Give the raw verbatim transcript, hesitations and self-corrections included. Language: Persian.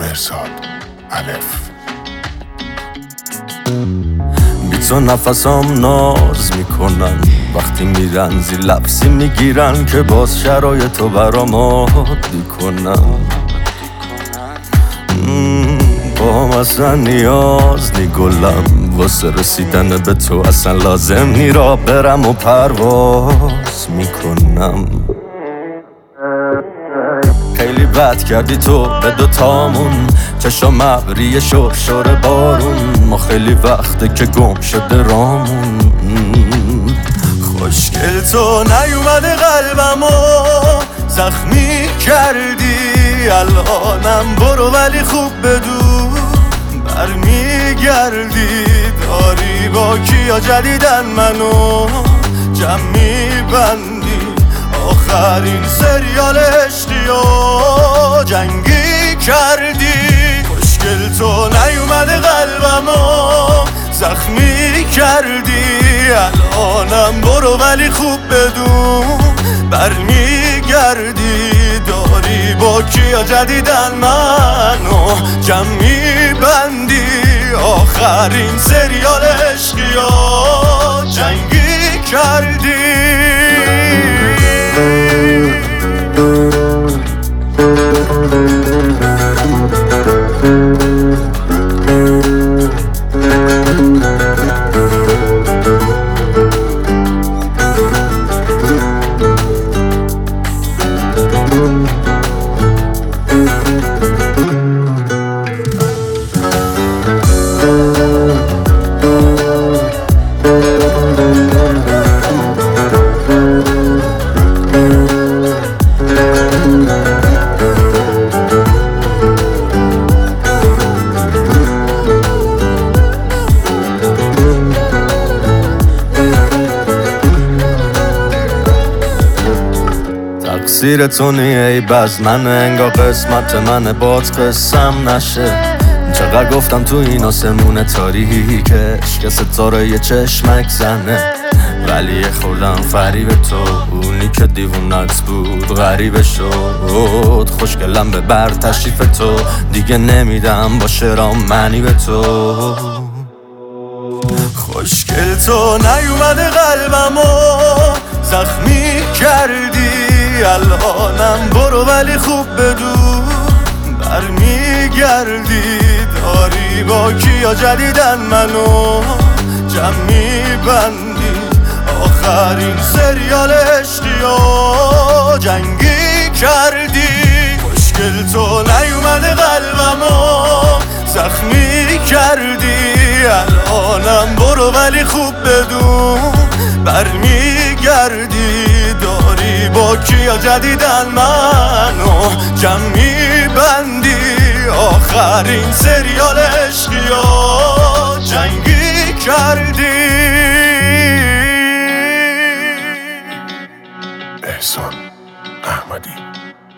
مرزاد الف. بی تو نفسام ناز میکنن وقتی میرن زی لفظی میگیرن که باز شرایطو برام عادی کنم. با هم اصلا نیاز نی گلم واسه رسیدن به تو اصلا لازم نی را برم و پرواز میکنم. خیلی بد کردی تو به دوتامون چشم ابری شور شور بارون. ما خیلی وقته که گم شده رامون. خوشگل تو نیومده قلبمو زخمی کردی. الانم برو ولی خوب بدون برمیگردی. داری با کیا جدیدن منو جمع میبندی. آخرین سریال عشقی و جنگی کردی. خوشگل تو نیومده قلبمو زخمی کردی. الانم برو ولی خوب بدون برمیگردی. داری با کیا جدیدن منو جمع میبندی. آخرین سریال عشقی و جنگی کردی. تقصیر تو نیه ای بز من انگار قسمت من باد قسم نشه. چقدر گفتم تو این آسمون تاریکش که ستاره یه چشمک زنه. ولی یه خوردم فریب تو اونی که دیوونت بود غریبه شد. خوشگلم به بر تشریف تو دیگه نمیدم با شرام معنی به تو. خوشگل تو نیومده قلبمو زخمی کردی. الانم برو ولی خوب بدون برمیگردی. داری با کیا جدیدن منو جمع میبندی. آخرین سریال عشقی و جنگی کردی. خوشگل تو نیومده قلبمو زخمی کردی. الانم برو ولی خوب بدون برمیگردی. داری با کیا جدیدن منو جمع میبندی. آخرین سریال عشقی و جنگی کردی. احسان احمدی.